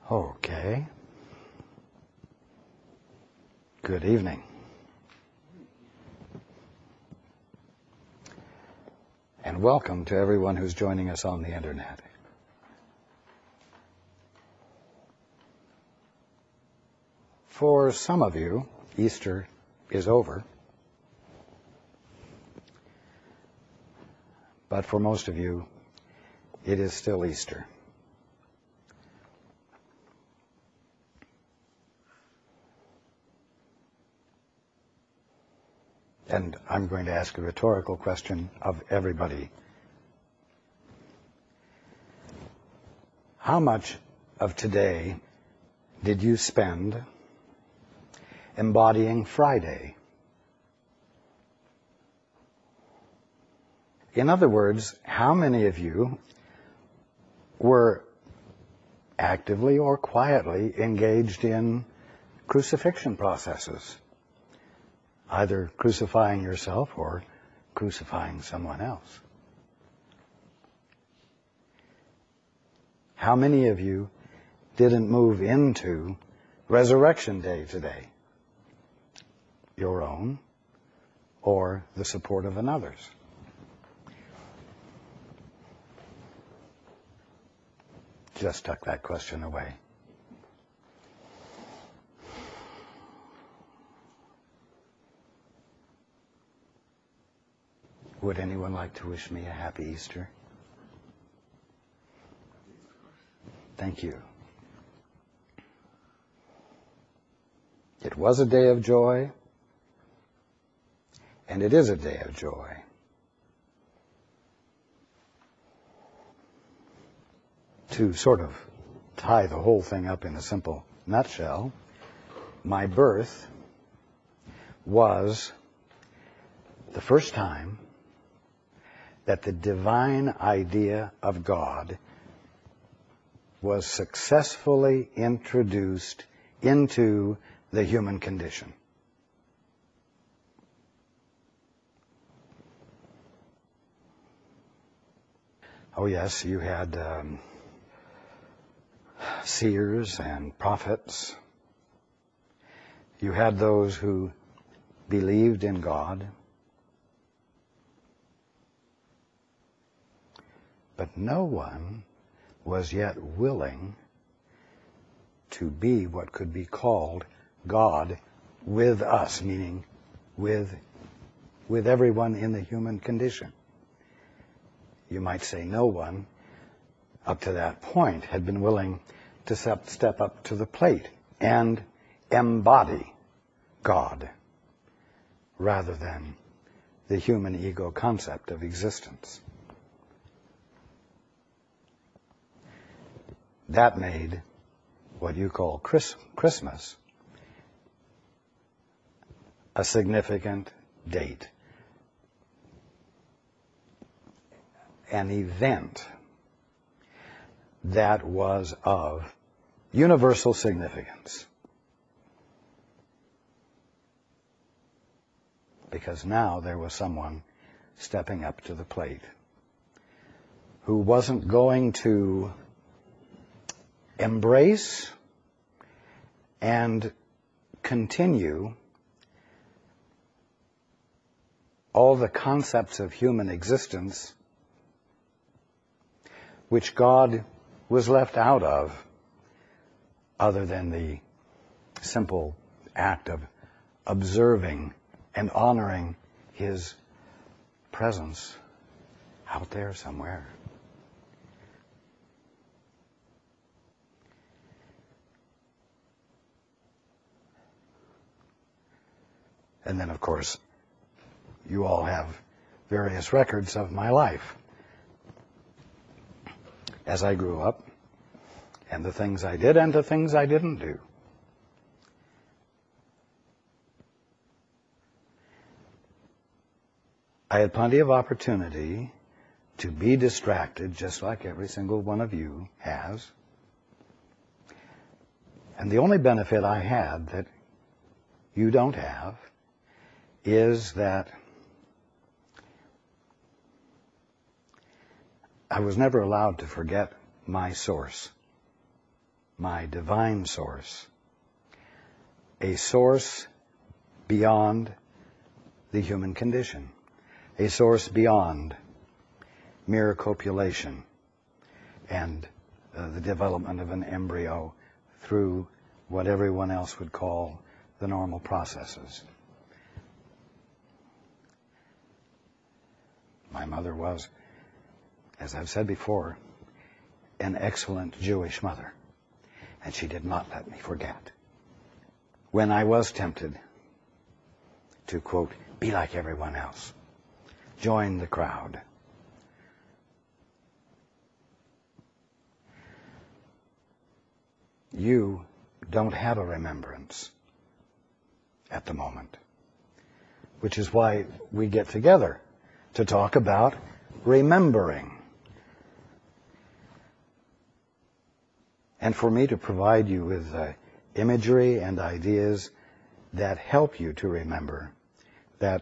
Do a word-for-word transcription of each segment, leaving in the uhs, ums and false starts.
Okay. Good evening. And welcome to everyone who's joining us on the internet. For some of you, Easter is over. But for most of you, it is still Easter. And I'm going to ask a rhetorical question of everybody. How much of today did you spend embodying Friday? In other words, how many of you were actively or quietly engaged in crucifixion processes? Either crucifying yourself or crucifying someone else. How many of you didn't move into Resurrection Day today? Your own or the support of another's? Just tuck that question away. Would anyone like to wish me a happy Easter? Thank you. It was a day of joy, and it is a day of joy. To sort of tie the whole thing up in a simple nutshell, my birth was the first time that the divine idea of God was successfully introduced into the human condition. Oh yes, you had um, seers and prophets. You had those who believed in God. But no one was yet willing to be what could be called God with us, meaning with, with everyone in the human condition. You might say no one up to that point had been willing to step up to the plate and embody God rather than the human ego concept of existence. That made what you call Chris, Christmas a significant date, an event that was of universal significance. Because now there was someone stepping up to the plate who wasn't going to embrace and continue all the concepts of human existence which God was left out of, other than the simple act of observing and honoring His presence out there somewhere. And then, of course, you all have various records of my life as I grew up, and the things I did and the things I didn't do. I had plenty of opportunity to be distracted, just like every single one of you has. And the only benefit I had that you don't have is that I was never allowed to forget my source. my divine source, a source beyond the human condition, a source beyond mere copulation and uh, the development of an embryo through what everyone else would call the normal processes. My mother was, as I've said before, an excellent Jewish mother, and she did not let me forget. When I was tempted to, quote, be like everyone else, join the crowd, you don't have a remembrance at the moment, which is why we get together to talk about remembering. And for me to provide you with uh, imagery and ideas that help you to remember, that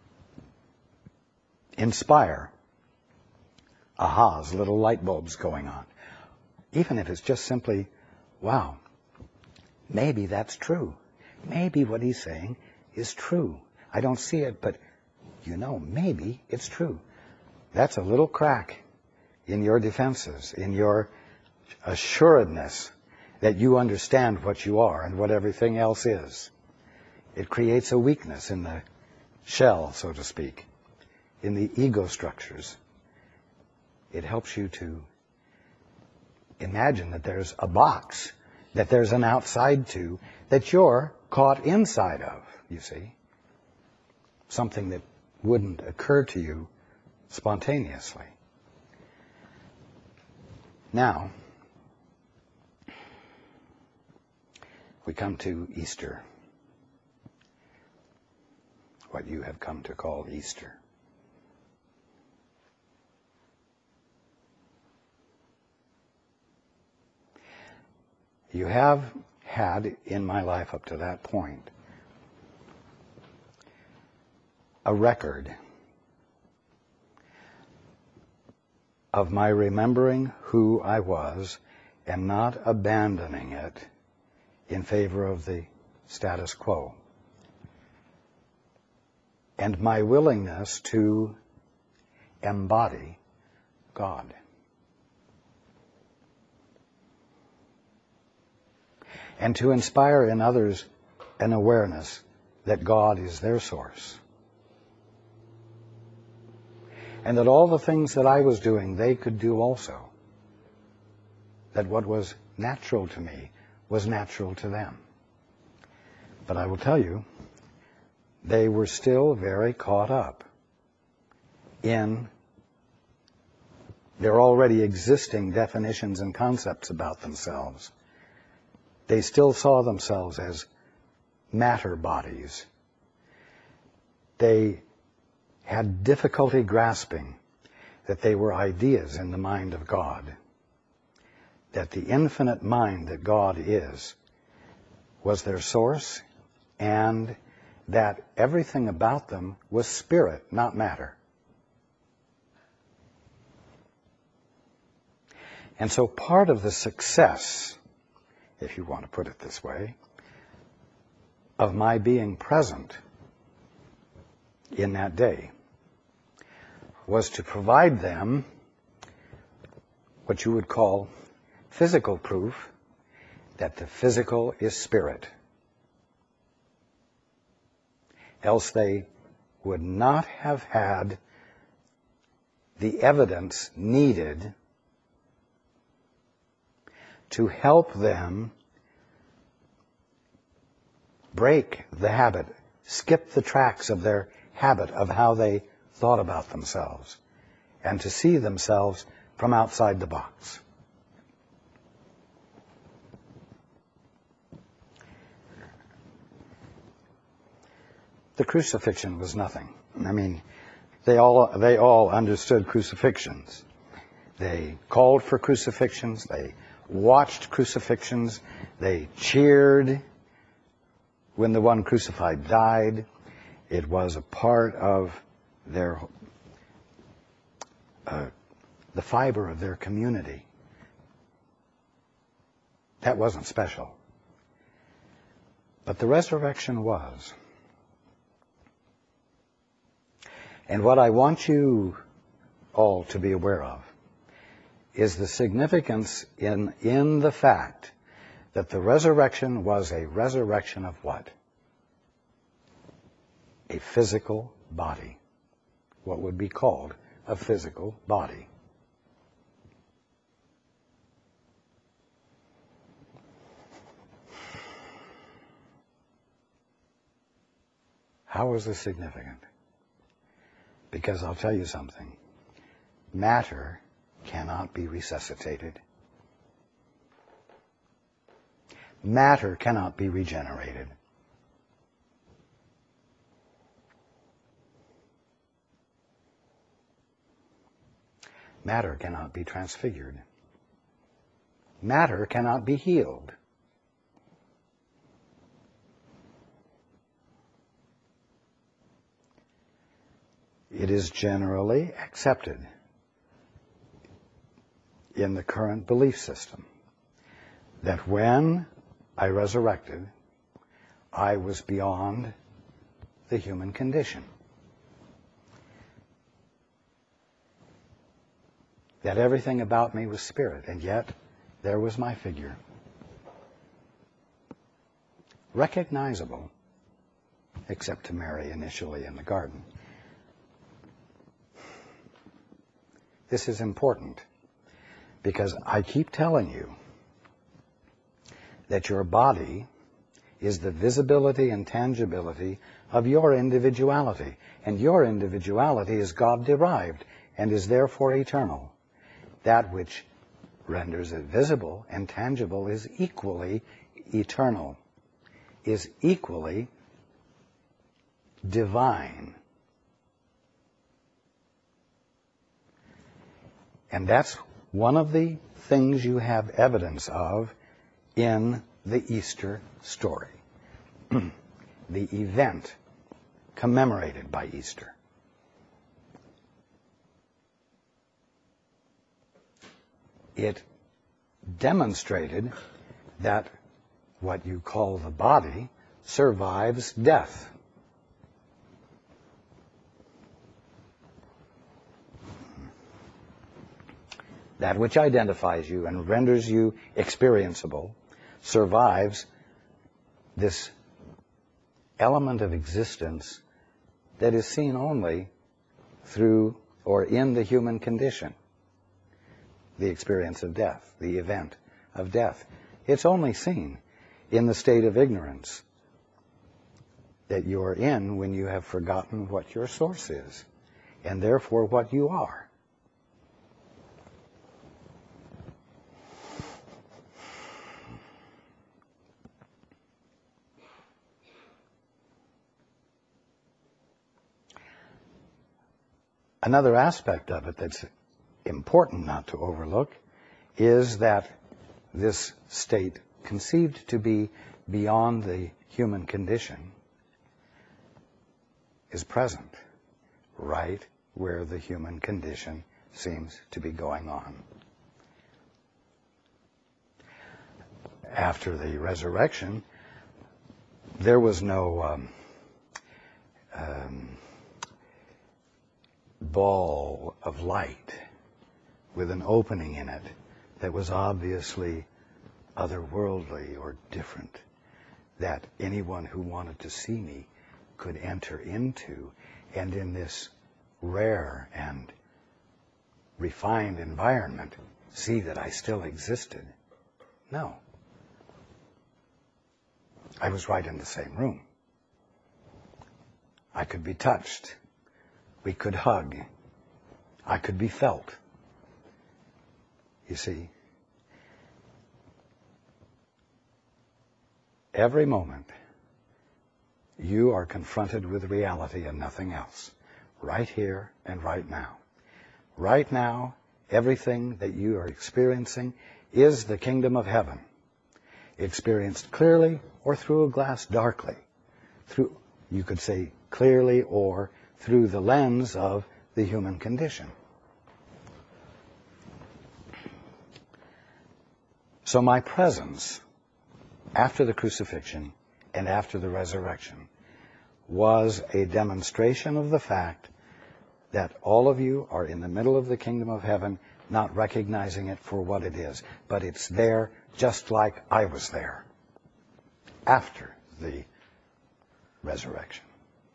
inspire ahas, little light bulbs going on. Even if it's just simply, wow, maybe that's true. Maybe what he's saying is true. I don't see it, but you know, maybe it's true. That's a little crack in your defenses, in your assuredness that you understand what you are and what everything else is. It creates a weakness in the shell, so to speak, in the ego structures. It helps you to imagine that there's a box, that there's an outside to, that you're caught inside of, you see. Something that wouldn't occur to you spontaneously. Now, we come to Easter, what you have come to call Easter. You have had in my life up to that point a record of my remembering who I was and not abandoning it in favor of the status quo. And my willingness to embody God. And to inspire in others an awareness that God is their source. And that all the things that I was doing, they could do also. That what was natural to me was natural to them. But I will tell you, they were still very caught up in their already existing definitions and concepts about themselves. They still saw themselves as matter bodies. They had difficulty grasping that they were ideas in the mind of God, that the infinite mind that God is was their source, and that everything about them was spirit, not matter. And so part of the success, if you want to put it this way, of my being present in that day was to provide them what you would call physical proof that the physical is spirit. Else they would not have had the evidence needed to help them break the habit, skip the tracks of their habit of how they thought about themselves, and to see themselves from outside the box. The crucifixion was nothing. I mean, they all they all understood crucifixions. They called for crucifixions. They watched crucifixions. They cheered when the one crucified died. It was a part of their uh, the fiber of their community. That wasn't special. But the resurrection was. And what I want you all to be aware of is the significance in, in the fact that the resurrection was a resurrection of what? A physical body. What would be called a physical body. How is this significant? Because I'll tell you something. Matter cannot be resuscitated. Matter cannot be regenerated. Matter cannot be transfigured. Matter cannot be healed. It is generally accepted in the current belief system that when I resurrected, I was beyond the human condition. That everything about me was spirit, and yet there was my figure. Recognizable, except to Mary initially in the garden. This is important because I keep telling you that your body is the visibility and tangibility of your individuality, and your individuality is God-derived and is therefore eternal. That which renders it visible and tangible is equally eternal, is equally divine. And that's one of the things you have evidence of in the Easter story. The event commemorated by Easter. It demonstrated that what you call the body survives death. That which identifies you and renders you experienceable survives this element of existence that is seen only through or in the human condition. The experience of death, the event of death. It's only seen in the state of ignorance that you're in when you have forgotten what your source is, and therefore what you are. Another aspect of it that's important not to overlook is that this state, conceived to be beyond the human condition, is present right where the human condition seems to be going on. After the resurrection, there was no um, um, ball of light with an opening in it that was obviously otherworldly or different, that anyone who wanted to see me could enter into, and in this rare and refined environment see that I still existed. No. I was right in the same room. I could be touched. We could hug. I could be felt. You see, every moment you are confronted with reality and nothing else, right here and right now. Right now, everything that you are experiencing is the kingdom of heaven, experienced clearly or through a glass darkly, through, you could say, clearly or through the lens of the human condition. So my presence after the crucifixion and after the resurrection was a demonstration of the fact that all of you are in the middle of the kingdom of heaven, not recognizing it for what it is, but it's there just like I was there after the resurrection.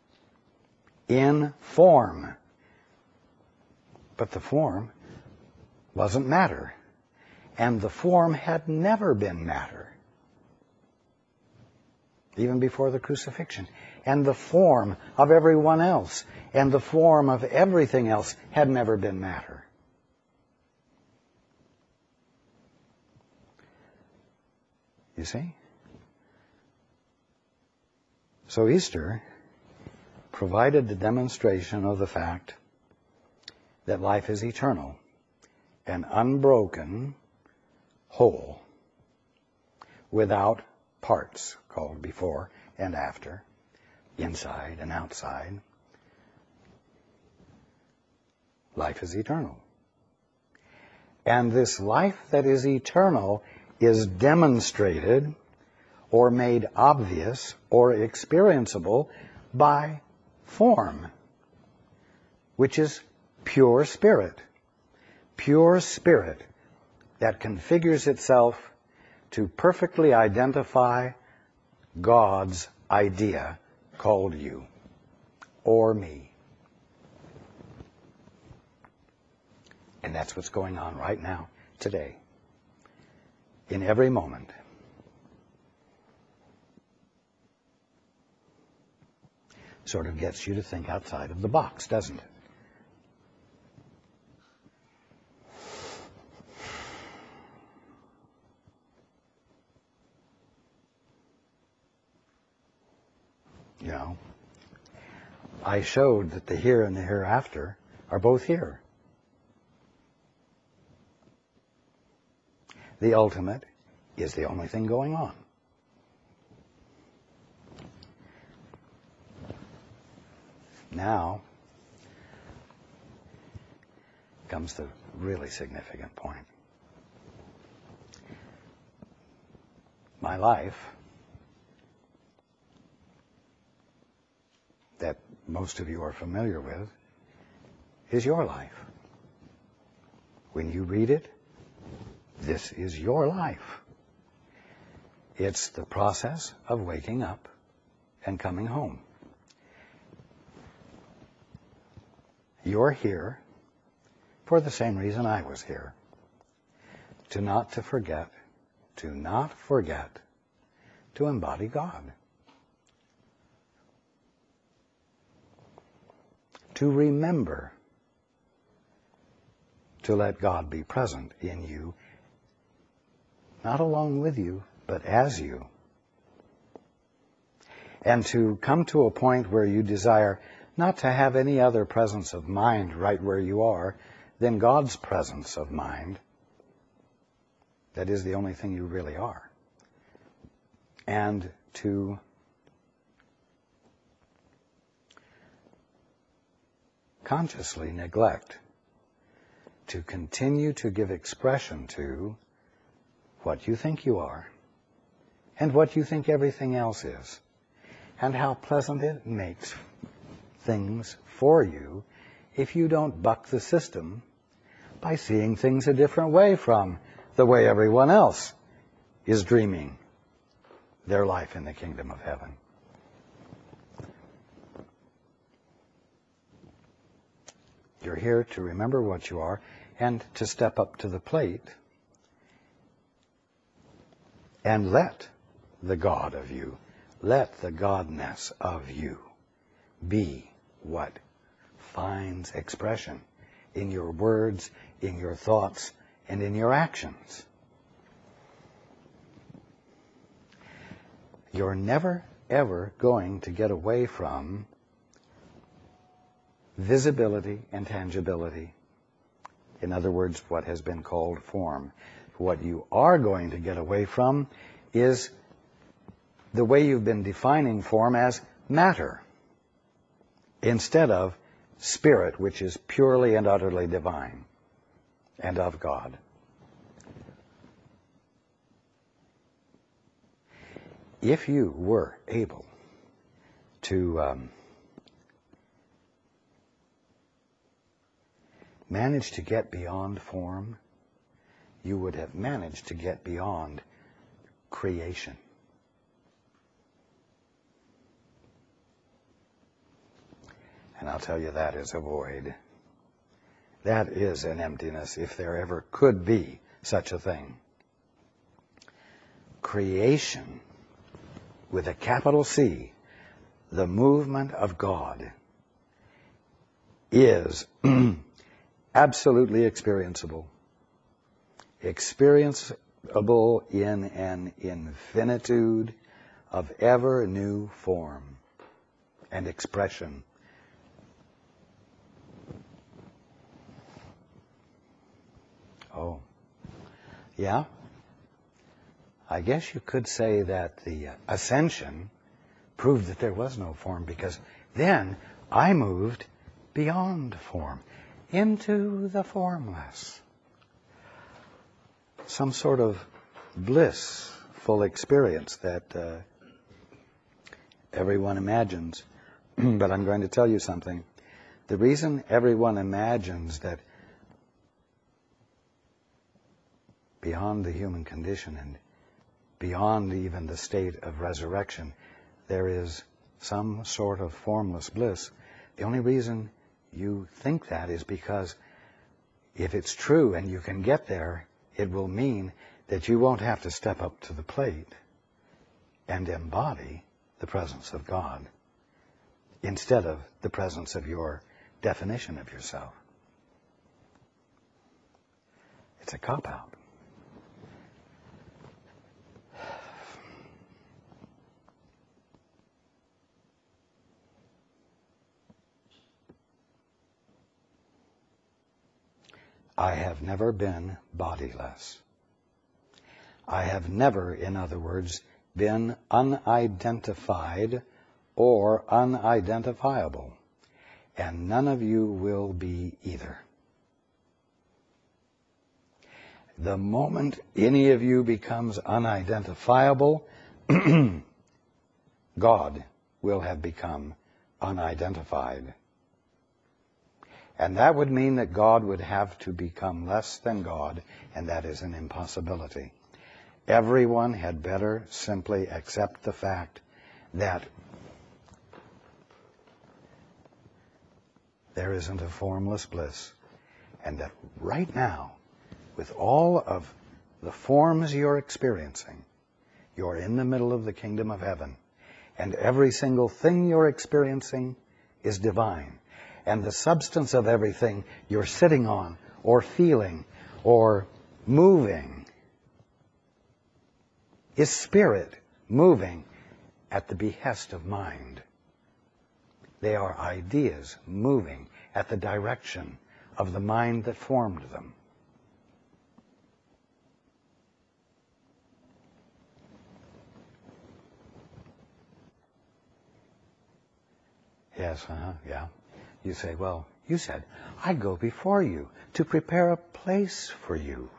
In form. But the form wasn't matter. And the form had never been matter. Even before the crucifixion. And the form of everyone else and the form of everything else had never been matter. You see? So Easter provided the demonstration of the fact that life is eternal and unbroken, whole, without parts called before and after, inside and outside. Life is eternal. And this life that is eternal is demonstrated or made obvious or experienceable by form, which is pure spirit. Pure spirit that configures itself to perfectly identify God's idea called you or me. And that's what's going on right now, today, in every moment. Sort of gets you to think outside of the box, doesn't it? You know, I showed that the here and the hereafter are both here. The ultimate is the only thing going on. Now comes the really significant point. My life, that most of you are familiar with, is your life. When you read it, this is your life. It's the process of waking up and coming home. You're here for the same reason I was here. To not to forget, to not forget to embody God. To remember to let God be present in you, not along with you, but as you. And to come to a point where you desire not to have any other presence of mind right where you are than God's presence of mind. That is the only thing you really are. And to consciously neglect to continue to give expression to what you think you are and what you think everything else is, and how pleasant it makes things for you if you don't buck the system by seeing things a different way from the way everyone else is dreaming their life in the kingdom of heaven. You're here to remember what you are and to step up to the plate and let the God of you, let the Godness of you be what finds expression in your words, in your thoughts, and in your actions. You're never, ever going to get away from visibility and tangibility. In other words, what has been called form. What you are going to get away from is the way you've been defining form as matter, instead of spirit, which is purely and utterly divine and of God. if you were able to um, manage to get beyond form, you would have managed to get beyond creation. And I'll tell you, that is a void. That is an emptiness, if there ever could be such a thing. Creation, with a capital C, the movement of God, is absolutely experienceable. Experienceable in an infinitude of ever new form and expression. Oh, yeah? I guess you could say that the ascension proved that there was no form, because then I moved beyond form, into the formless. Some sort of blissful experience that uh, everyone imagines. But I'm going to tell you something. The reason everyone imagines that beyond the human condition and beyond even the state of resurrection, there is some sort of formless bliss, the only reason you think that is because if it's true and you can get there, it will mean that you won't have to step up to the plate and embody the presence of God instead of the presence of your definition of yourself. It's a cop-out. I have never been bodiless. I have never, in other words, been unidentified or unidentifiable. And none of you will be either. The moment any of you becomes unidentifiable, God will have become unidentified. And that would mean that God would have to become less than God, and that is an impossibility. Everyone had better simply accept the fact that there isn't a formless bliss, and that right now, with all of the forms you're experiencing, you're in the middle of the kingdom of heaven, and every single thing you're experiencing is divine. And the substance of everything you're sitting on, or feeling, or moving, is spirit moving at the behest of mind. They are ideas moving at the direction of the mind that formed them. Yes, uh-huh, yeah. You say, well, you said, I go before you to prepare a place for you.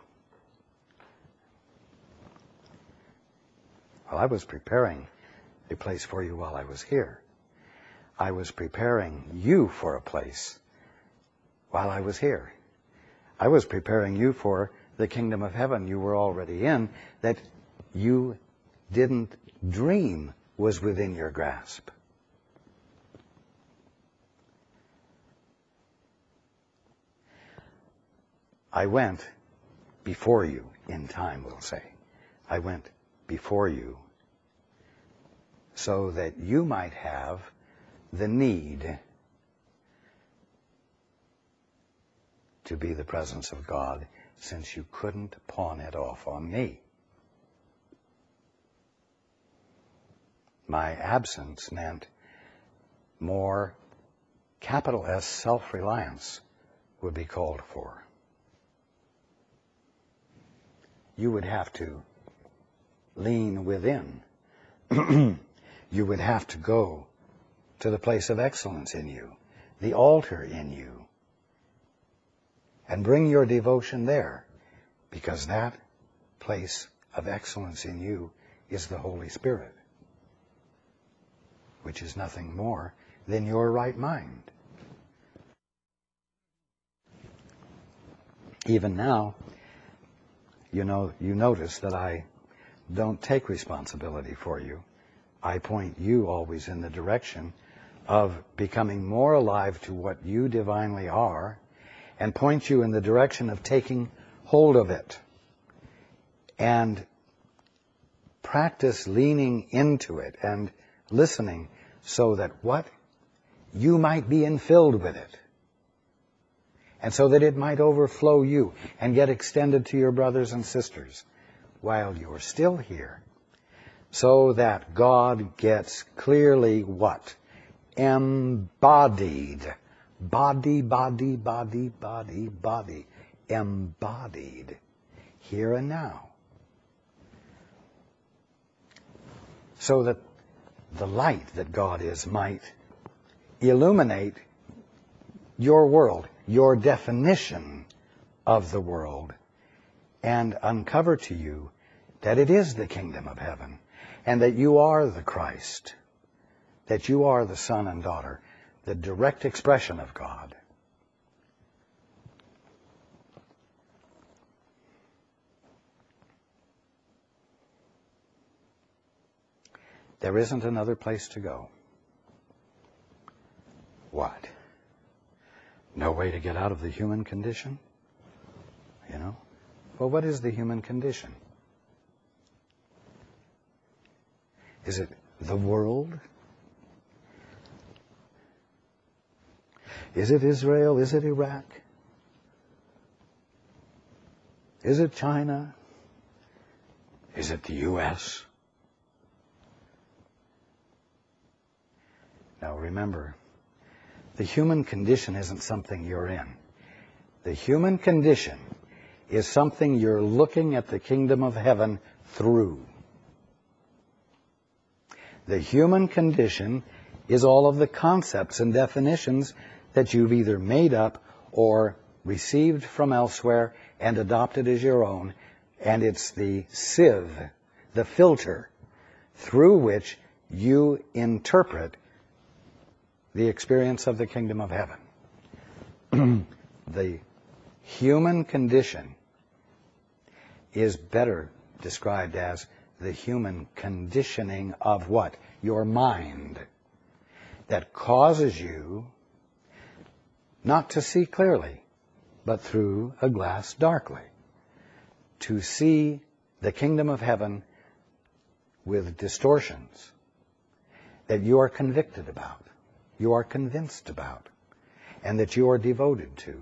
Well, I was preparing a place for you while I was here. I was preparing you for a place while I was here. I was preparing you for the kingdom of heaven you were already in, that you didn't dream was within your grasp. I went before you in time, we'll say. I went before you so that you might have the need to be the presence of God, since you couldn't pawn it off on me. My absence meant more capital S self-reliance would be called for. You would have to lean within. You would have to go to the place of excellence in you, the altar in you, and bring your devotion there, because that place of excellence in you is the Holy Spirit. which is nothing more than your right mind. Even now, you know, you notice that I don't take responsibility for you. I point you always in the direction of becoming more alive to what you divinely are, and point you in the direction of taking hold of it. And practice leaning into it and listening so that what? You might be infilled with it. And so that it might overflow you and get extended to your brothers and sisters while you're still here. So that God gets clearly what? Embodied. Body, body, body, body, body. Embodied. Here and now. So that the light that God is might illuminate your world, your definition of the world, and uncover to you that it is the kingdom of heaven, and that you are the Christ, that you are the son and daughter, the direct expression of God. There isn't another place to go. What? No way to get out of the human condition? You know? Well, what is the human condition? Is it the world? Is it Israel? Is it Iraq? Is it China? Is it the U S? Now remember, the human condition isn't something you're in. The human condition is something you're looking at the kingdom of heaven through. The human condition is all of the concepts and definitions that you've either made up or received from elsewhere and adopted as your own, and it's the sieve, the filter, through which you interpret the experience of the kingdom of heaven. The human condition is better described as the human conditioning of what? Your mind. That causes you not to see clearly, but through a glass darkly. To see the kingdom of heaven with distortions that you are convicted about, you are convinced about, and that you are devoted to.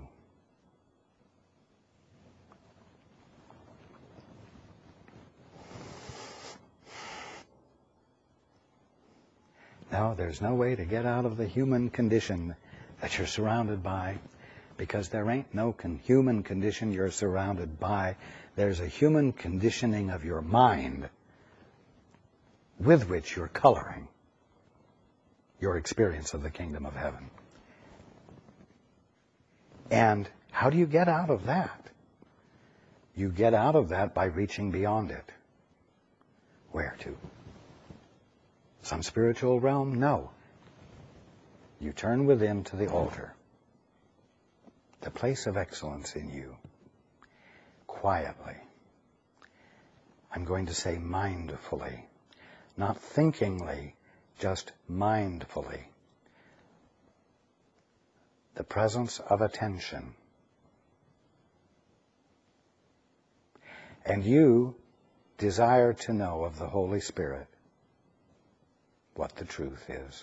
No, there's no way to get out of the human condition that you're surrounded by, because there ain't no con- human condition you're surrounded by. There's a human conditioning of your mind with which you're coloring your experience of the kingdom of heaven. And how do you get out of that? You get out of that by reaching beyond it. Where to? Some spiritual realm? No. You turn within to the altar, the place of excellence in you, quietly. I'm going to say mindfully, not thinkingly, just mindfully. The presence of attention. And you desire to know of the Holy Spirit what the truth is.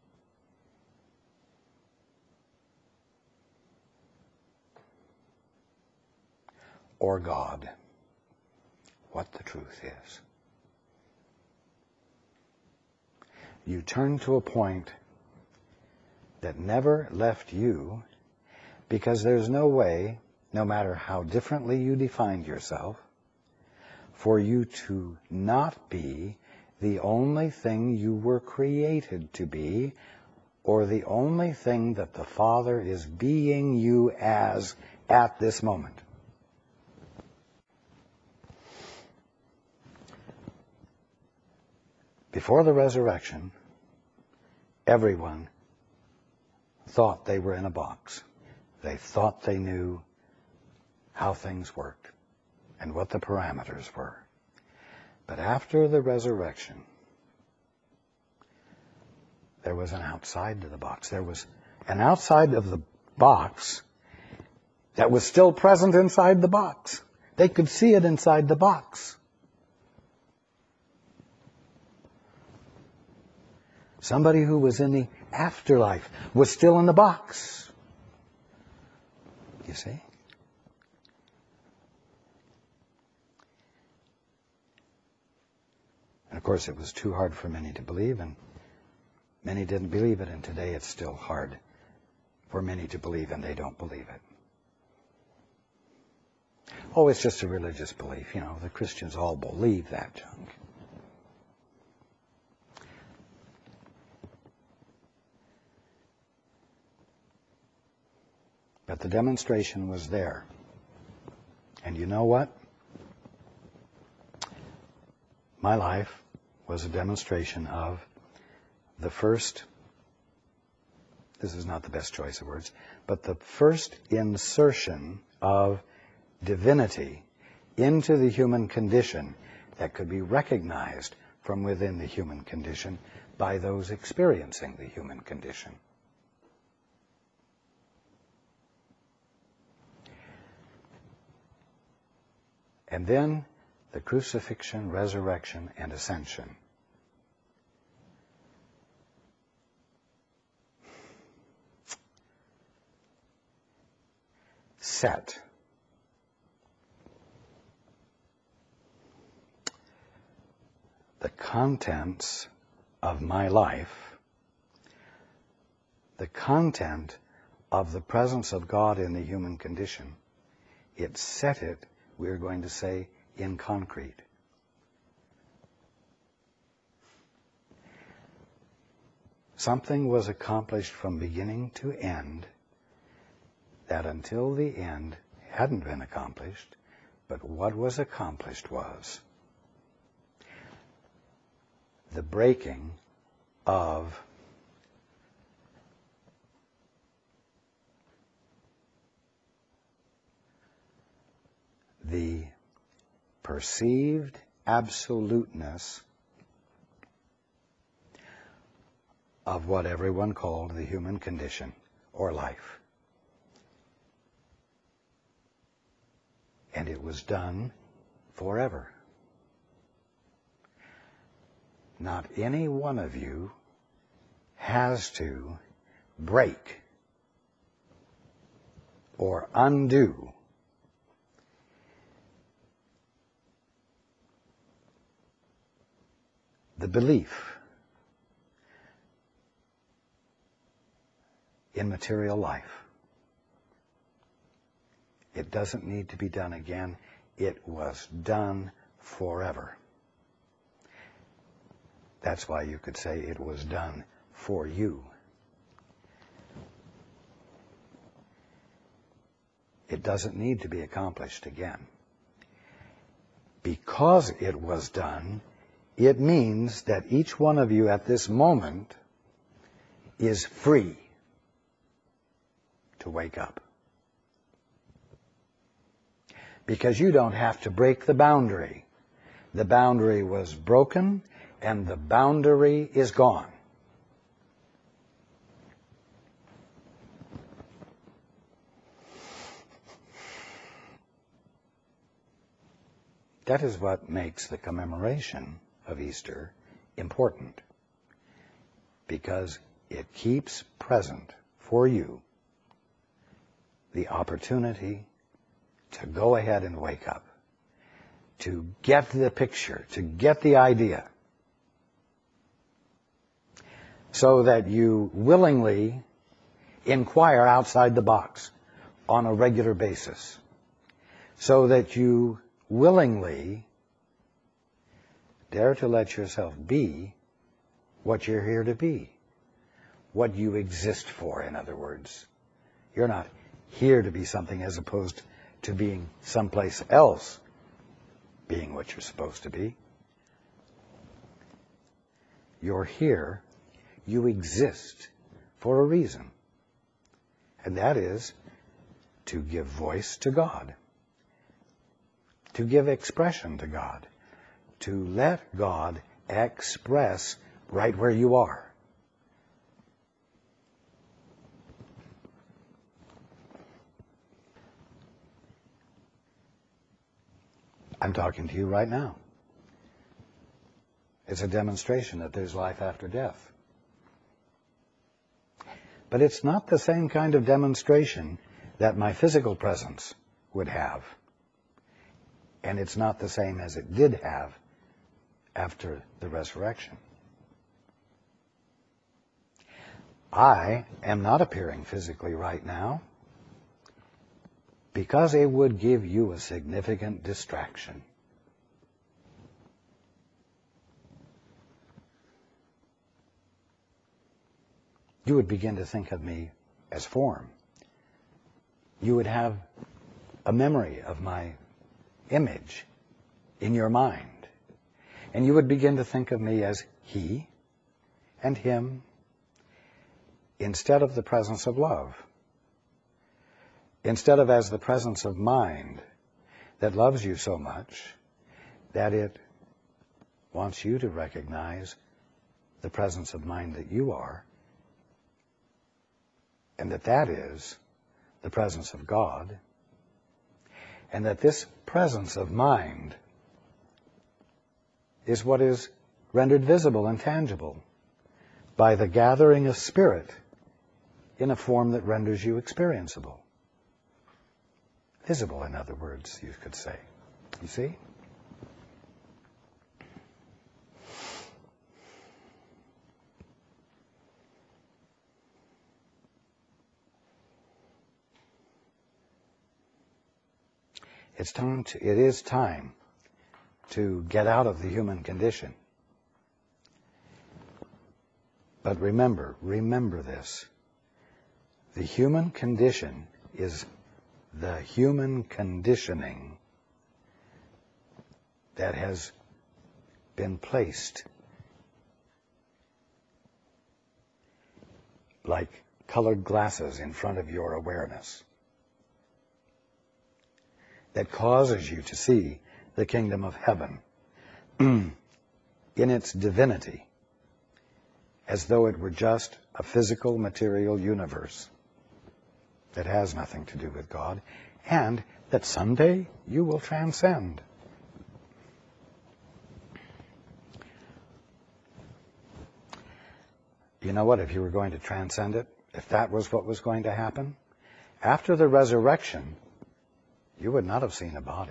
Or God, what the truth is. You turn to a point that never left you, because there's no way, no matter how differently you defined yourself, for you to not be the only thing you were created to be, or the only thing that the Father is being you as at this moment. Before the resurrection, everyone thought they were in a box. They thought they knew how things worked and what the parameters were. But after the resurrection, there was an outside to the box. There was an outside of the box that was still present inside the box. They could see it inside the box. Somebody who was in the afterlife was still in the box. You see? And of course, it was too hard for many to believe, and many didn't believe it, and today it's still hard for many to believe, and they don't believe it. Oh, it's just a religious belief. You know, the Christians all believe that junk. But the demonstration was there. And you know what? My life was a demonstration of the first, this is not the best choice of words, but the first insertion of divinity into the human condition that could be recognized from within the human condition by those experiencing the human condition. And then the crucifixion, resurrection, and ascension. Set the contents of my life, the content of the presence of God in the human condition. It set it, we're going to say, in concrete. Something was accomplished from beginning to end that until the end hadn't been accomplished, but what was accomplished was the breaking of the perceived absoluteness of what everyone called the human condition or life. And it was done forever. Not any one of you has to break or undo the belief in material life. It doesn't need to be done again. It was done forever. That's why you could say it was done for you. It doesn't need to be accomplished again. Because it was done, it means that each one of you at this moment is free to wake up. Because you don't have to break the boundary. The boundary was broken, and the boundary is gone. That is what makes the commemoration of Easter important, because it keeps present for you the opportunity to go ahead and wake up, to get the picture, to get the idea, so that you willingly inquire outside the box on a regular basis, so that you willingly dare to let yourself be what you're here to be, what you exist for, in other words. You're not here to be something as opposed to being someplace else, being what you're supposed to be. You're here. you exist for a reason. And that is to give voice to God, to give expression to God, to let God express right where you are. I'm talking to you right now. It's a demonstration that there's life after death. But it's not the same kind of demonstration that my physical presence would have. And it's not the same as it did have after the resurrection. I am not appearing physically right now because it would give you a significant distraction. You would begin to think of me as form. You would have a memory of my image in your mind. And you would begin to think of me as he and him instead of the presence of love. Instead of as the presence of mind that loves you so much that it wants you to recognize the presence of mind that you are, and that that is the presence of God, and that this presence of mind is what is rendered visible and tangible by the gathering of spirit in a form that renders you experienceable. Visible, in other words, you could say. You see? It's time to, it is time to get out of the human condition. But remember, remember this. The human condition is the human conditioning that has been placed like colored glasses in front of your awareness, that causes you to see the kingdom of heaven in its divinity, as though it were just a physical, material universe that has nothing to do with God, and that someday you will transcend. You know what? If you were going to transcend it, if that was what was going to happen, after the resurrection, you would not have seen a body.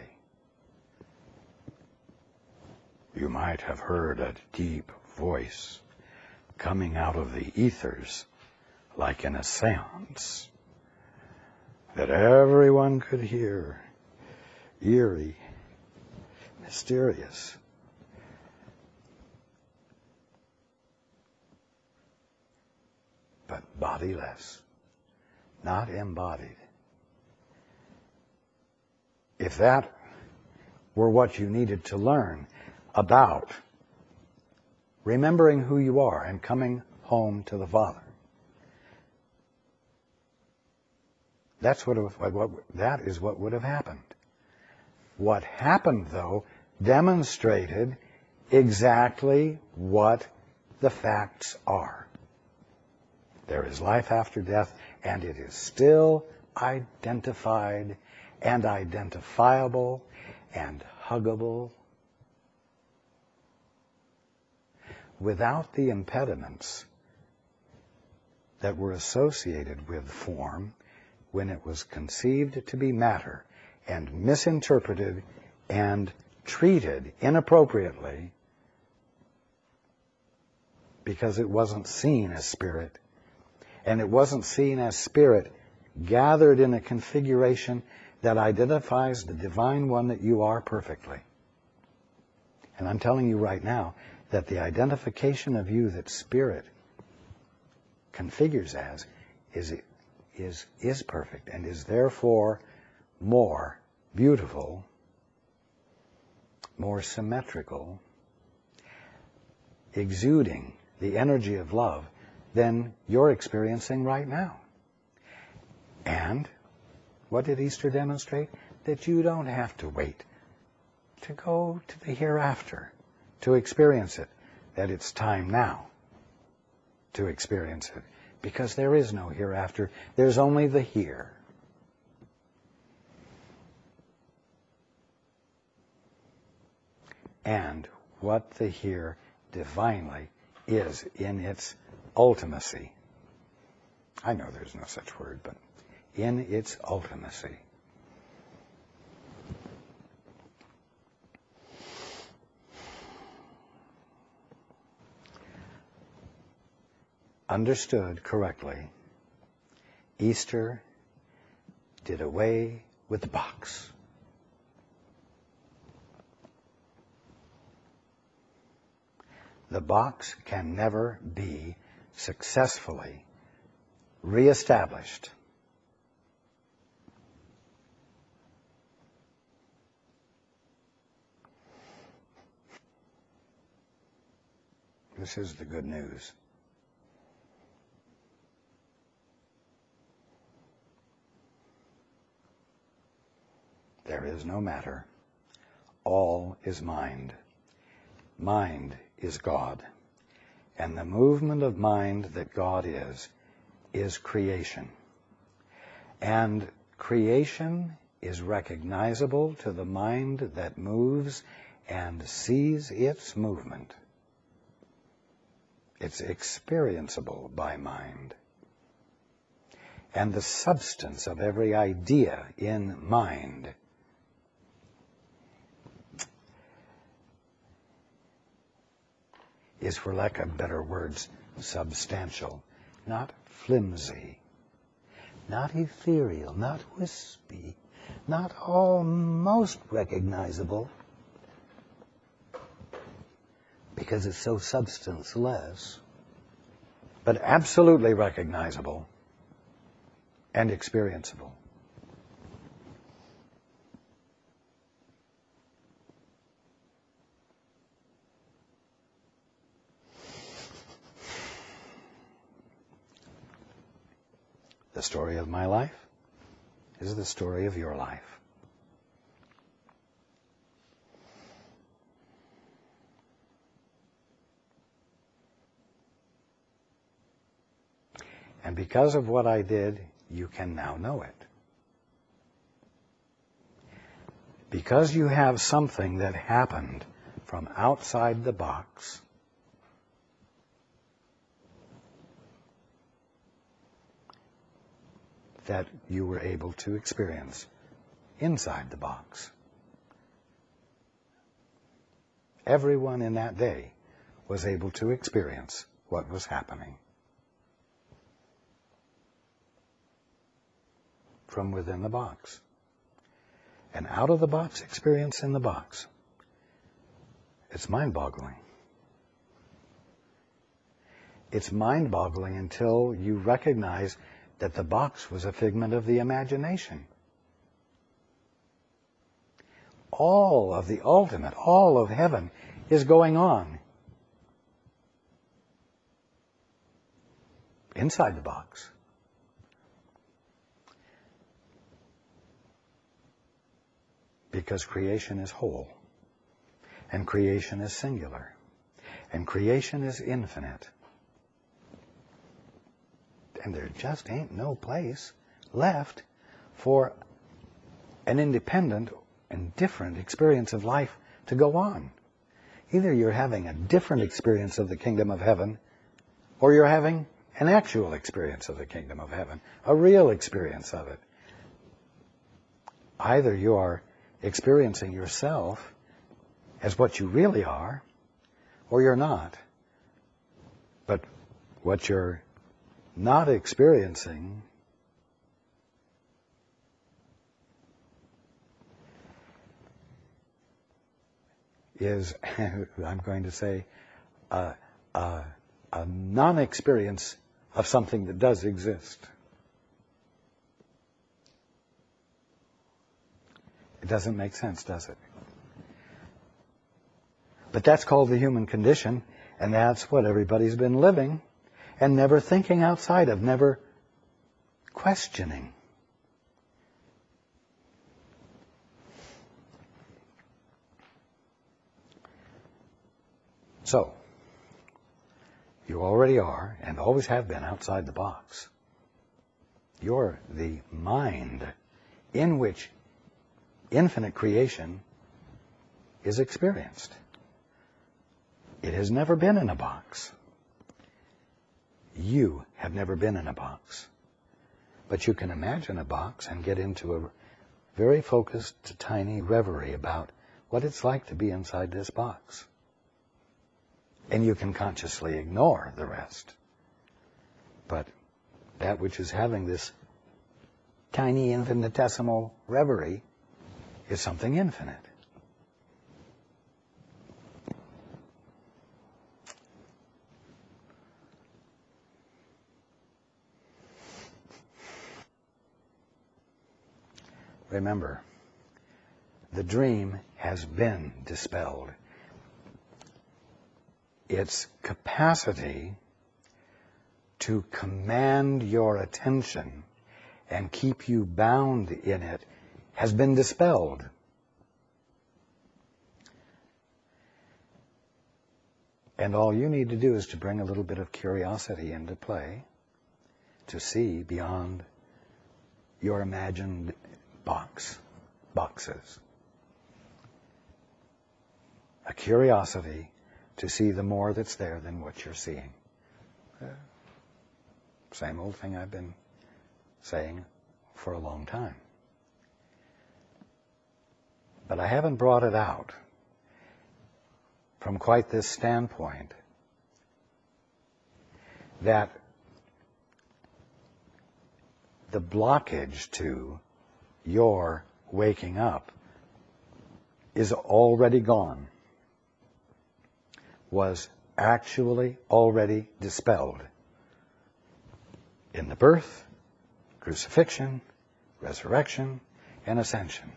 You might have heard a deep voice coming out of the ethers like in a seance that everyone could hear, eerie, mysterious. But bodiless, not embodied. If that were what you needed to learn about remembering who you are and coming home to the Father, that's what, what, what that is what would have happened. What happened, though, demonstrated exactly what the facts are. There is life after death, and it is still identified and identifiable and huggable without the impediments that were associated with form when it was conceived to be matter and misinterpreted and treated inappropriately because it wasn't seen as spirit, and it wasn't seen as spirit gathered in a configuration that identifies the divine one that you are perfectly. And I'm telling you right now that the identification of you that spirit configures as is is is perfect and is therefore more beautiful, more symmetrical, exuding the energy of love than you're experiencing right now. And what did Easter demonstrate? That you don't have to wait to go to the hereafter to experience it. That it's time now to experience it. Because there is no hereafter. There's only the here. And what the here divinely is in its ultimacy. I know there's no such word, but in its ultimacy. Understood correctly, Easter did away with the box. The box can never be successfully reestablished. This is the good news. There is no matter. All is mind. Mind is God. And the movement of mind that God is, is creation. And creation is recognizable to the mind that moves and sees its movement. It's experienceable by mind. And the substance of every idea in mind is, for lack of better words, substantial, not flimsy, not ethereal, not wispy, not almost recognizable, because it's so substanceless, but absolutely recognizable and experienceable. The story of my life is the story of your life. And because of what I did, you can now know it. Because you have something that happened from outside the box, that you were able to experience inside the box. Everyone in that day was able to experience what was happening from within the box. And out of the box experience in the box. It's mind-boggling. It's mind-boggling until you recognize that the box was a figment of the imagination. All of the ultimate, all of heaven is going on inside the box. Because creation is whole, and creation is singular, and creation is infinite. And there just ain't no place left for an independent and different experience of life to go on. Either you're having a different experience of the kingdom of heaven, or you're having an actual experience of the kingdom of heaven, a real experience of it. Either you are experiencing yourself as what you really are, or you're not. But what you're not experiencing is, I'm going to say, a, a, a non-experience of something that does exist. It doesn't make sense, does it? But that's called the human condition, and that's what everybody's been living. and never thinking outside of, never questioning. So, you already are, and always have been, outside the box. You're the mind in which infinite creation is experienced. It has never been in a box. You have never been in a box. But you can imagine a box and get into a very focused, tiny reverie about what it's like to be inside this box. And you can consciously ignore the rest. But that which is having this tiny, infinitesimal reverie is something infinite. Remember, the dream has been dispelled. Its capacity to command your attention and keep you bound in it has been dispelled. And all you need to do is to bring a little bit of curiosity into play to see beyond your imagined box, boxes. A curiosity to see the more that's there than what you're seeing. Uh, same old thing I've been saying for a long time. But I haven't brought it out from quite this standpoint that the blockage to your waking up is already gone, was actually already dispelled in the birth, crucifixion, resurrection, and ascension.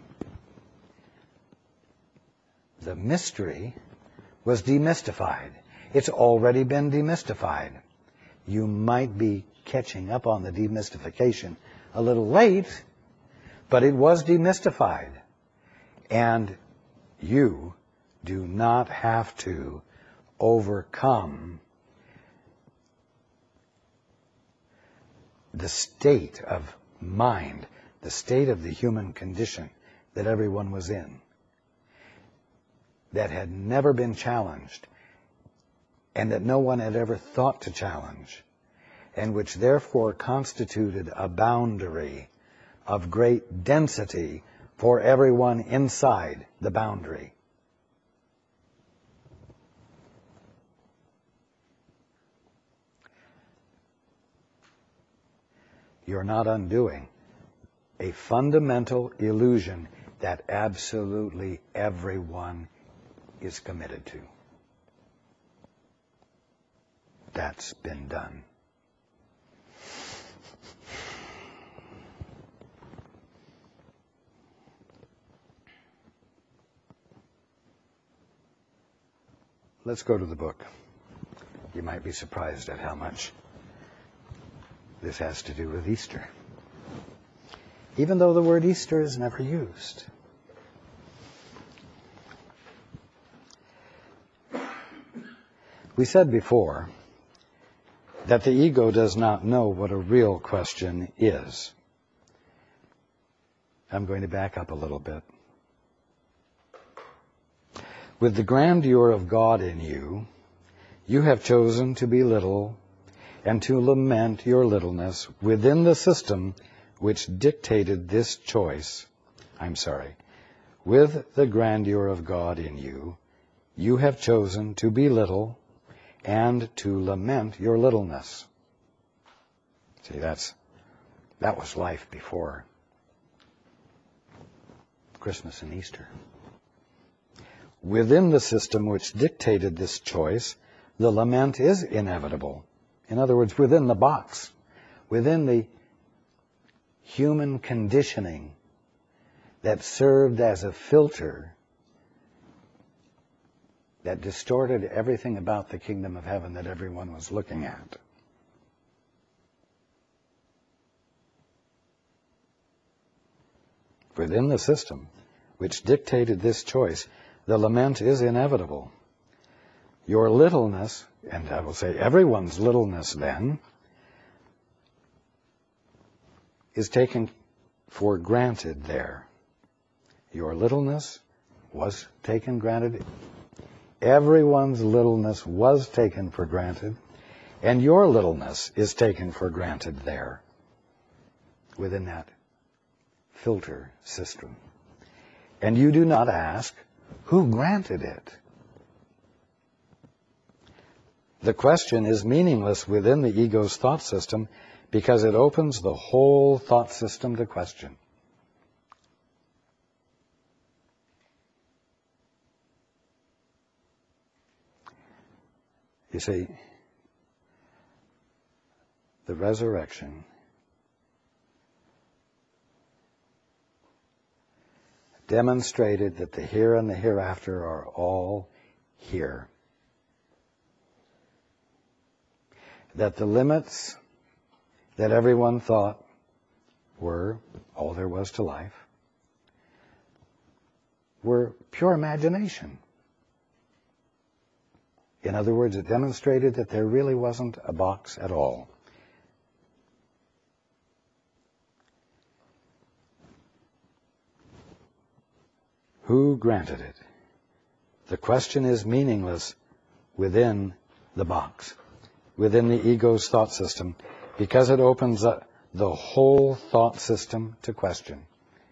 The mystery was demystified. It's already been demystified. You might be catching up on the demystification a little late, but it was demystified. And you do not have to overcome the state of mind, the state of the human condition that everyone was in, that had never been challenged, and that no one had ever thought to challenge, and which therefore constituted a boundary of great density for everyone inside the boundary. You're not undoing a fundamental illusion that absolutely everyone is committed to. That's been done. Let's go to the book. You might be surprised at how much this has to do with Easter, even though the word Easter is never used. We said before that the ego does not know what a real question is. I'm going to back up a little bit. With the grandeur of God in you, you have chosen to be little and to lament your littleness within the system which dictated this choice. I'm sorry. With the grandeur of God in you, you have chosen to be little and to lament your littleness. See, that's that was life before Christmas and Easter. Within the system which dictated this choice, the lament is inevitable. In other words, within the box, within the human conditioning that served as a filter that distorted everything about the kingdom of heaven that everyone was looking at. within the system which dictated this choice, the lament is inevitable. Your littleness, and I will say everyone's littleness then, is taken for granted there. Your littleness was taken granted. Everyone's littleness was taken for granted. And your littleness is taken for granted there, within that filter system. And you do not ask, who granted it? The question is meaningless within the ego's thought system because it opens the whole thought system to question. You see, the resurrection demonstrated that the here and the hereafter are all here. That the limits that everyone thought were all there was to life were pure imagination. In other words, it demonstrated that there really wasn't a box at all. Who granted it? The question is meaningless within the box, within the ego's thought system, because it opens up the whole thought system to question.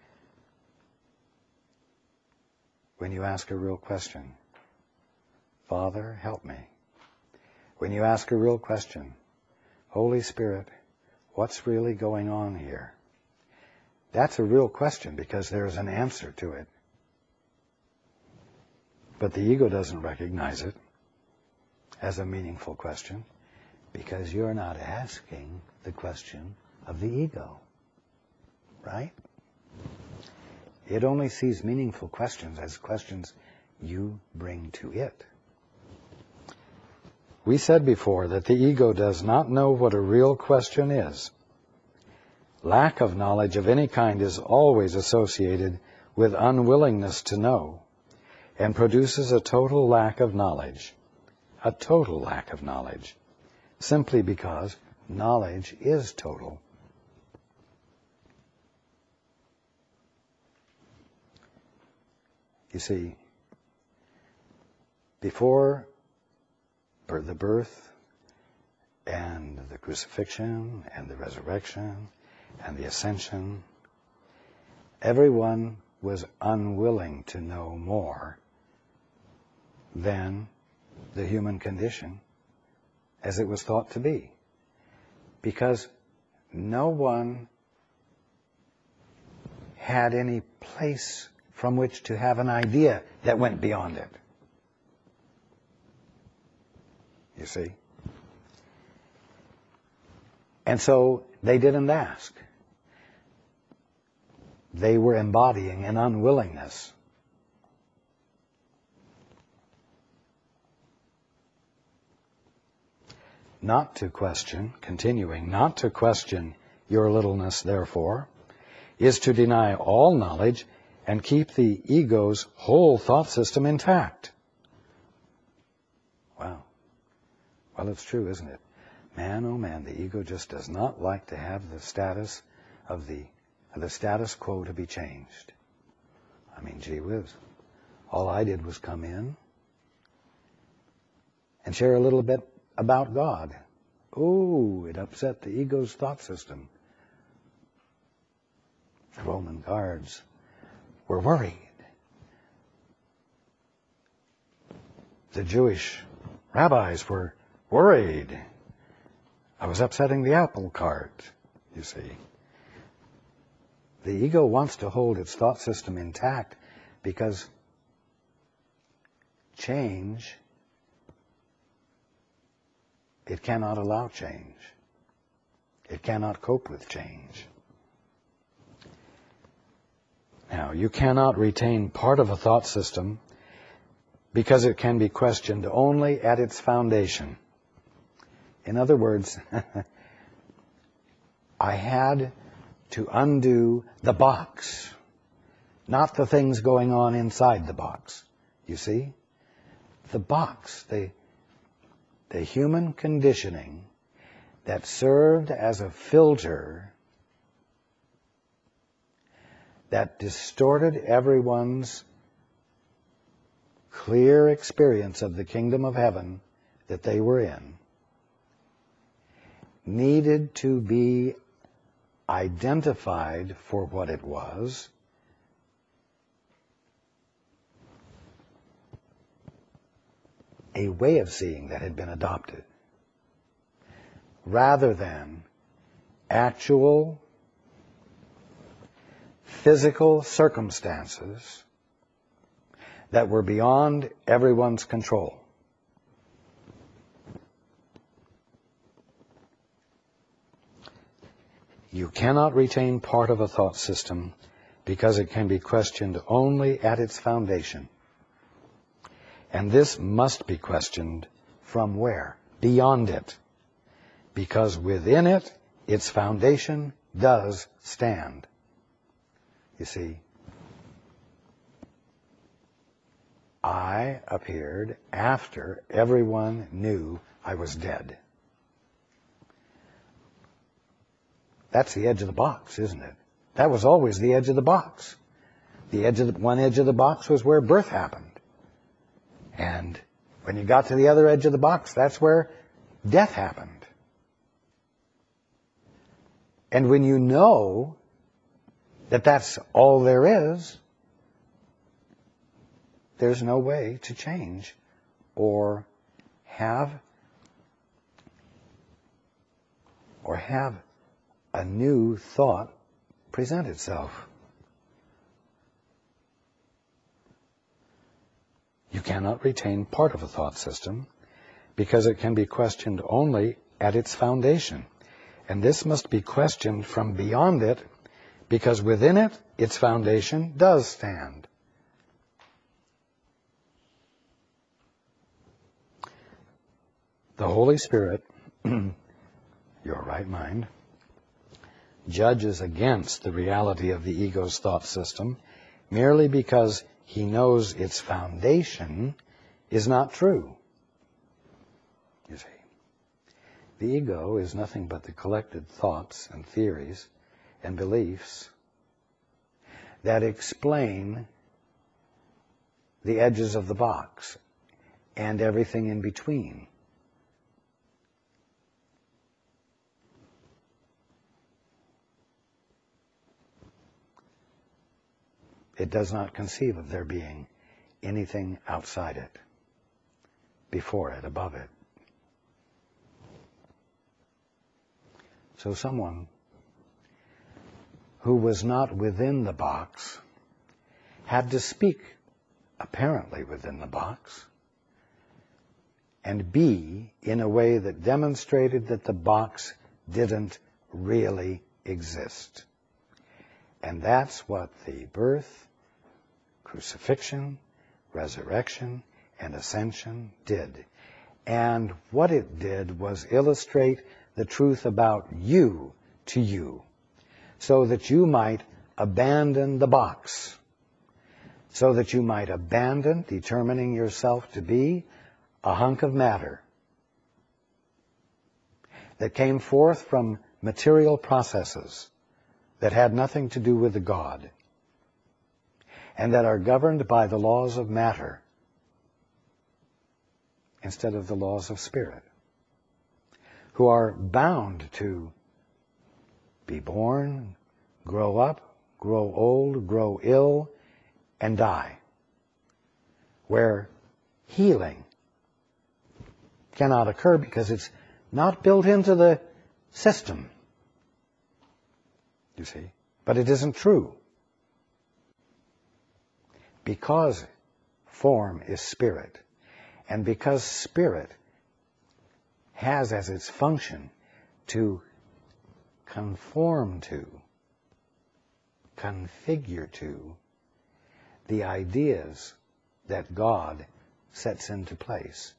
When you ask a real question, Father, help me. When you ask a real question, Holy Spirit, what's really going on here? That's a real question because there's an answer to it. But the ego doesn't recognize it as a meaningful question because you're not asking the question of the ego, right? It only sees meaningful questions as questions you bring to it. We said before that the ego does not know what a real question is. Lack of knowledge of any kind is always associated with unwillingness to know, and produces a total lack of knowledge, a total lack of knowledge, simply because knowledge is total. You see, before the birth and the crucifixion and the resurrection and the ascension, everyone was unwilling to know more than the human condition as it was thought to be. Because no one had any place from which to have an idea that went beyond it. You see? And so they didn't ask. They were embodying an unwillingness. Not to question, continuing, not to question your littleness, therefore, is to deny all knowledge and keep the ego's whole thought system intact. Wow. Well, it's true, isn't it? Man, oh man, the ego just does not like to have the status of the, of the status quo to be changed. I mean, gee whiz. All I did was come in and share a little bit about God. Oh, it upset the ego's thought system. The Roman guards were worried. The Jewish rabbis were worried. I was upsetting the apple cart, you see. The ego wants to hold its thought system intact because change, it cannot allow change. It cannot cope with change. Now, you cannot retain part of a thought system because it can be questioned only at its foundation. In other words, I had to undo the box not the things going on inside the box. You see? The box, the, the human conditioning that served as a filter that distorted everyone's clear experience of the kingdom of heaven that they were in, needed to be identified for what it was, a way of seeing that had been adopted, rather than actual physical circumstances that were beyond everyone's control. You cannot retain part of a thought system because it can be questioned only at its foundation. And this must be questioned from where? Beyond it. Because within it, its foundation does stand. You see, I appeared after everyone knew I was dead. That's the edge of the box, isn't it? That was always the edge of the box. The edge of the, one edge of the box was where birth happened. And when you got to the other edge of the box, that's where death happened. And when you know that that's all there is, there's no way to change or have or have a new thought present itself. You cannot retain part of a thought system because it can be questioned only at its foundation. And this must be questioned from beyond it because within it, its foundation does stand. The Holy Spirit, your right mind, judges against the reality of the ego's thought system merely because he knows its foundation is not true. You see, the ego is nothing but the collected thoughts and theories and beliefs that explain the edges of the box and everything in between. It does not conceive of there being anything outside it, before it, above it. So someone who was not within the box had to speak apparently within the box and be in a way that demonstrated that the box didn't really exist. And that's what the birth, crucifixion, resurrection, and ascension did. And what it did was illustrate the truth about you to you, so that you might abandon the box, so that you might abandon determining yourself to be a hunk of matter that came forth from material processes that had nothing to do with the God, and that are governed by the laws of matter instead of the laws of spirit, who are bound to be born, grow up, grow old, grow ill, and die, where healing cannot occur because it's not built into the system, you see. But it isn't true. Because form is spirit, and because spirit has as its function to conform to, configure to, the ideas that God sets into place,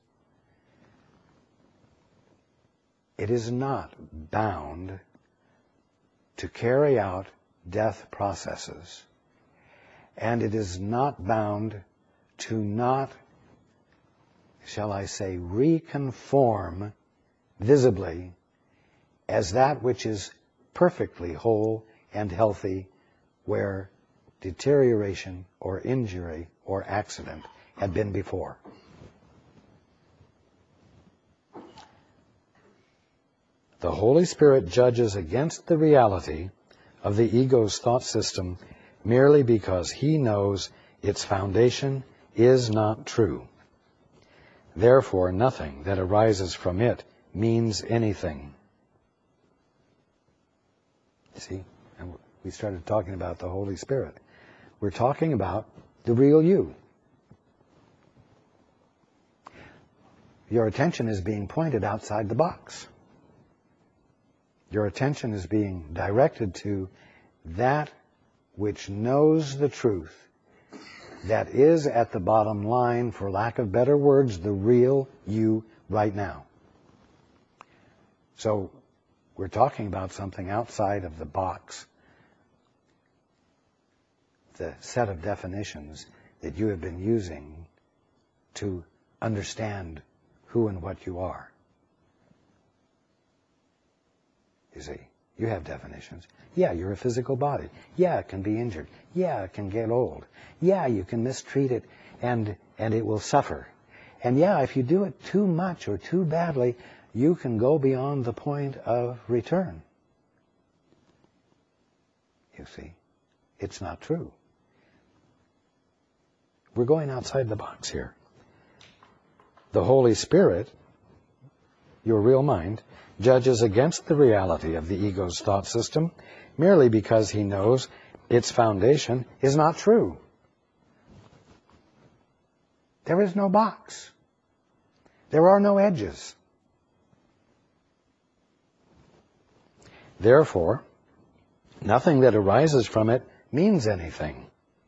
it is not bound to carry out death processes and it is not bound to not, shall I say, reconform visibly as that which is perfectly whole and healthy, where deterioration or injury or accident had been before. The Holy Spirit judges against the reality of the ego's thought system merely because he knows its foundation is not true. Therefore, nothing that arises from it means anything. See, and we started talking about the Holy Spirit. We're talking about the real you. Your attention is being pointed outside the box. Your attention is being directed to that which knows the truth, that is at the bottom line, for lack of better words, the real you right now. So we're talking about something outside of the box, the set of definitions that you have been using to understand who and what you are. You see, you have definitions. Yeah, you're a physical body. Yeah, it can be injured. Yeah, it can get old. Yeah, you can mistreat it and and it will suffer. And yeah, if you do it too much or too badly, you can go beyond the point of return. You see, it's not true. We're going outside the box here. The Holy Spirit, your real mind, judges against the reality of the ego's thought system merely because he knows its foundation is not true. There is no box. There are no edges. Therefore, nothing that arises from it means anything.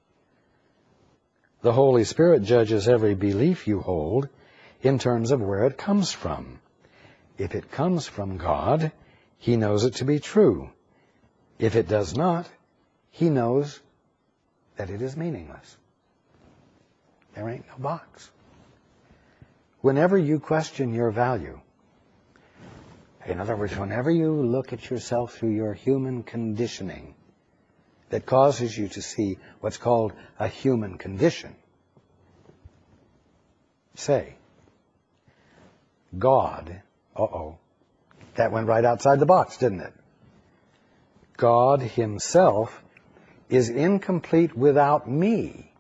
The Holy Spirit judges every belief you hold in terms of where it comes from. If it comes from God, he knows it to be true. If it does not, he knows that it is meaningless. There ain't no box. Whenever you question your value, in other words, whenever you look at yourself through your human conditioning that causes you to see what's called a human condition, say, God, uh-oh, that went right outside the box, didn't it? God himself is incomplete without me.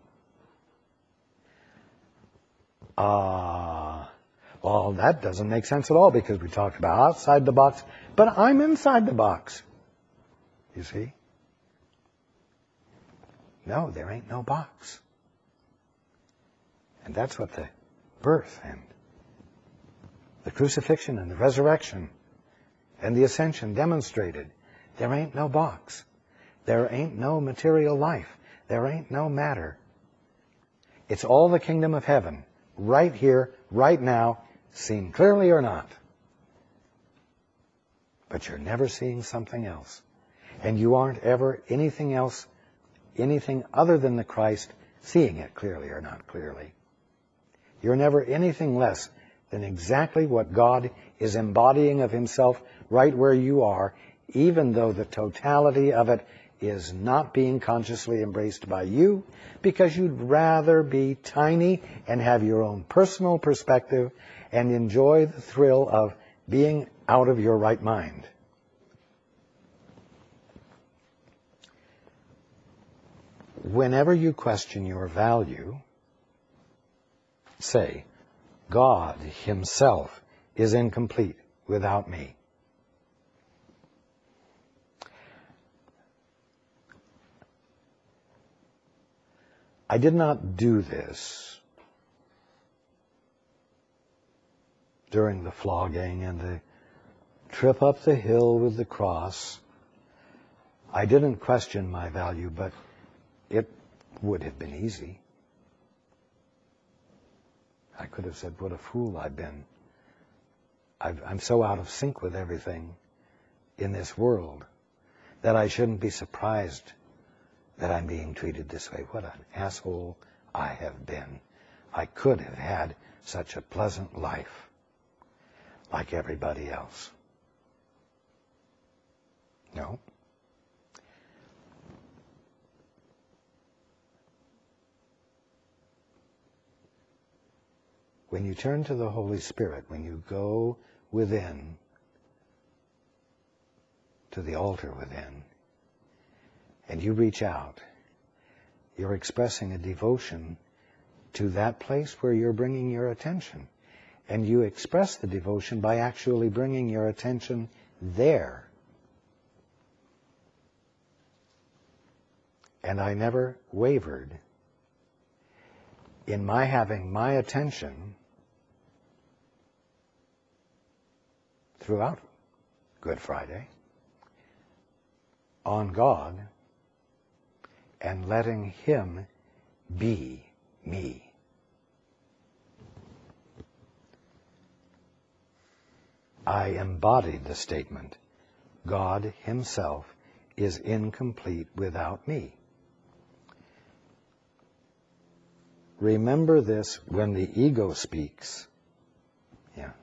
Ah, uh, well, that doesn't make sense at all because we talked about outside the box, but I'm inside the box. You see? No, there ain't no box. And that's what the birth and the crucifixion and the resurrection and the ascension demonstrated. There ain't no box. There ain't no material life. There ain't no matter. It's all the kingdom of heaven, right here, right now, seen clearly or not. But you're never seeing something else. And you aren't ever anything else, anything other than the Christ, seeing it clearly or not clearly. You're never anything less than exactly what God is embodying of himself right where you are, even though the totality of it is not being consciously embraced by you, because you'd rather be tiny and have your own personal perspective and enjoy the thrill of being out of your right mind. Whenever you question your value, say, God himself is incomplete without me. I did not do this during the flogging and the trip up the hill with the cross. I didn't question my value, but it would have been easy. I could have said, what a fool I've been. I've, I'm so out of sync with everything in this world that I shouldn't be surprised that I'm being treated this way. What an asshole I have been. I could have had such a pleasant life like everybody else. No. When you turn to the Holy Spirit, when you go within, to the altar within, and you reach out, you're expressing a devotion to that place where you're bringing your attention. And you express the devotion by actually bringing your attention there. And I never wavered in my having my attention throughout Good Friday on God and letting Him be me. I embodied the statement, God Himself is incomplete without me. Remember this when the ego speaks. Yeah.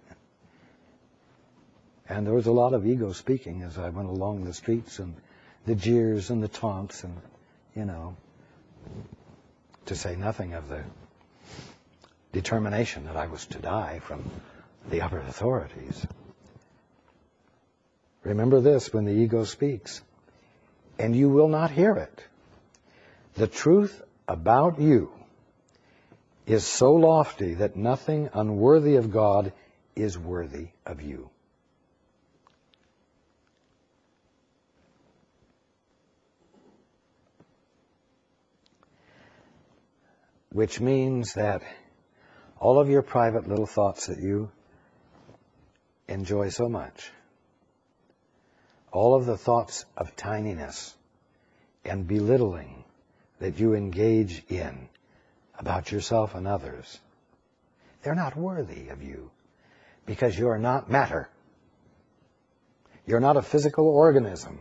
And there was a lot of ego speaking as I went along the streets, and the jeers and the taunts and, you know, to say nothing of the determination that I was to die from the upper authorities. Remember this when the ego speaks, and you will not hear it. The truth about you is so lofty that nothing unworthy of God is worthy of you. Which means that all of your private little thoughts that you enjoy so much, all of the thoughts of tininess and belittling that you engage in about yourself and others, they're not worthy of you because you're not matter. You're not a physical organism.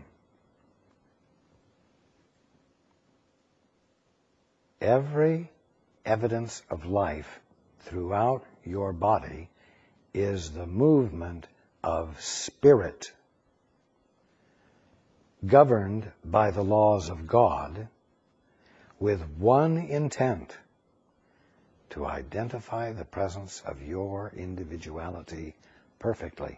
Every evidence of life throughout your body is the movement of spirit, governed by the laws of God, with one intent: to identify the presence of your individuality perfectly.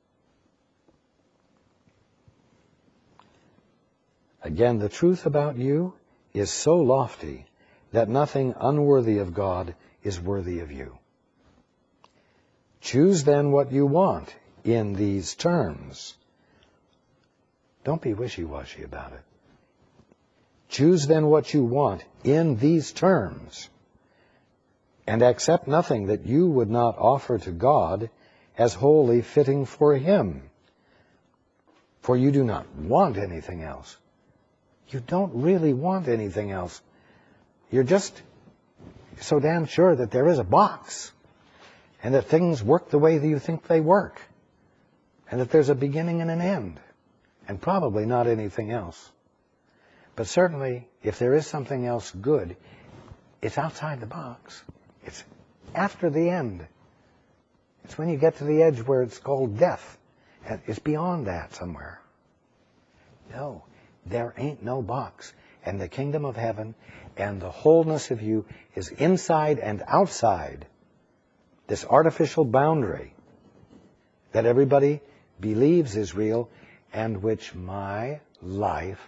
Again, the truth about you is so lofty that nothing unworthy of God is worthy of you. Choose then what you want in these terms. Don't be wishy-washy about it. Choose then what you want in these terms, and accept nothing that you would not offer to God as wholly fitting for Him. For you do not want anything else. You don't really want anything else. You're just so damn sure that there is a box, and that things work the way that you think they work, and that there's a beginning and an end, and probably not anything else. But certainly, if there is something else good, it's outside the box. It's after the end. It's when you get to the edge where it's called death. And it's beyond that somewhere. No, there ain't no box. And the kingdom of heaven and the wholeness of you is inside and outside this artificial boundary that everybody believes is real, and which my life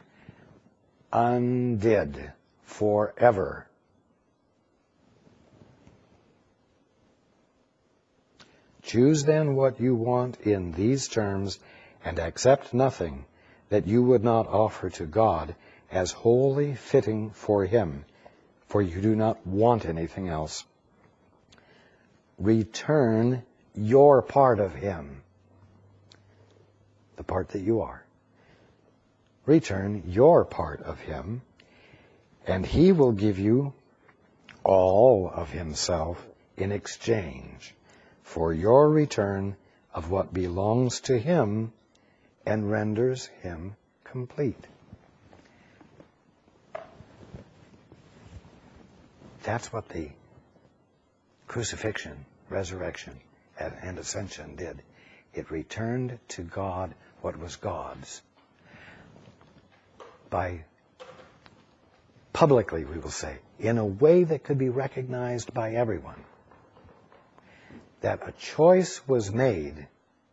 undid forever. Choose then what you want in these terms, and accept nothing that you would not offer to God as wholly fitting for Him, for you do not want anything else. Return your part of Him, the part that you are. Return your part of Him, and He will give you all of Himself in exchange for your return of what belongs to Him and renders Him complete. That's what the crucifixion, resurrection, and ascension did. It returned to God what was God's. By publicly, we will say, in a way that could be recognized by everyone, that a choice was made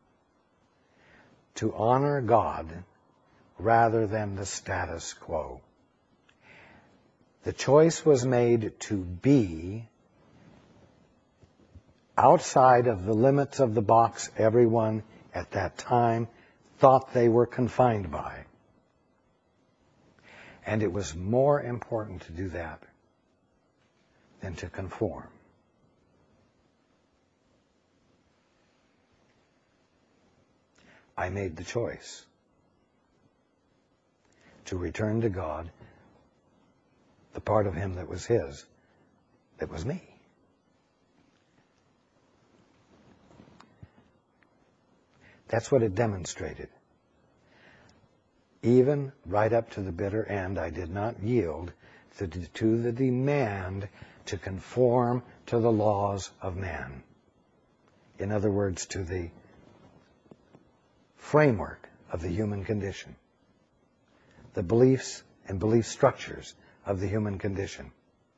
to honor God rather than the status quo. The choice was made to be outside of the limits of the box everyone at that time thought they were confined by. And it was more important to do that than to conform. I made the choice to return to God the part of Him that was His, that was me. That's what it demonstrated. Even right up to the bitter end, I did not yield to, to the demand to conform to the laws of man. In other words, to the framework of the human condition, the beliefs and belief structures of the human condition.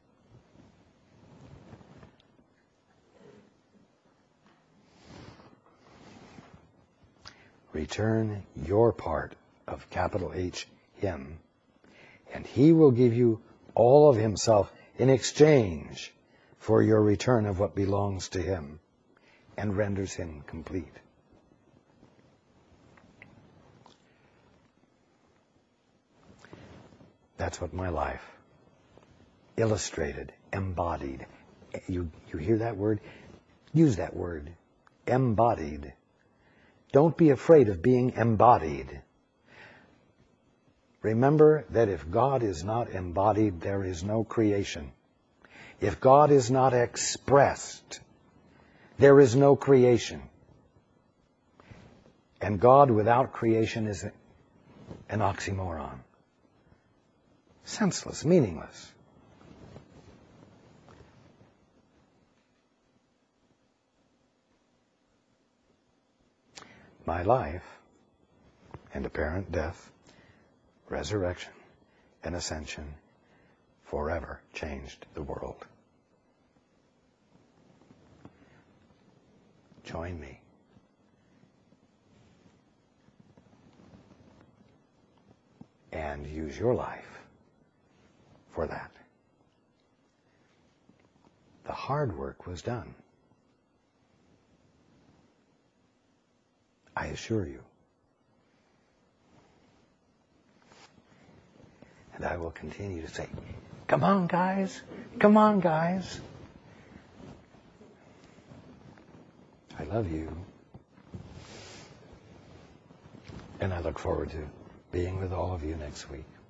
Return your part of capital H, Him, and He will give you all of Himself in exchange for your return of what belongs to Him and renders Him complete. That's what my life illustrated, embodied. You, you hear that word? Use that word. Embodied. Don't be afraid of being embodied. Remember that if God is not embodied, there is no creation. If God is not expressed, there is no creation. And God without creation is an oxymoron. Senseless, meaningless. My life and apparent death, resurrection, and ascension forever changed the world. Join me. And use your life for that. The hard work was done. I assure you. And I will continue to say, come on, guys. Come on, guys. I love you. And I look forward to being with all of you next week.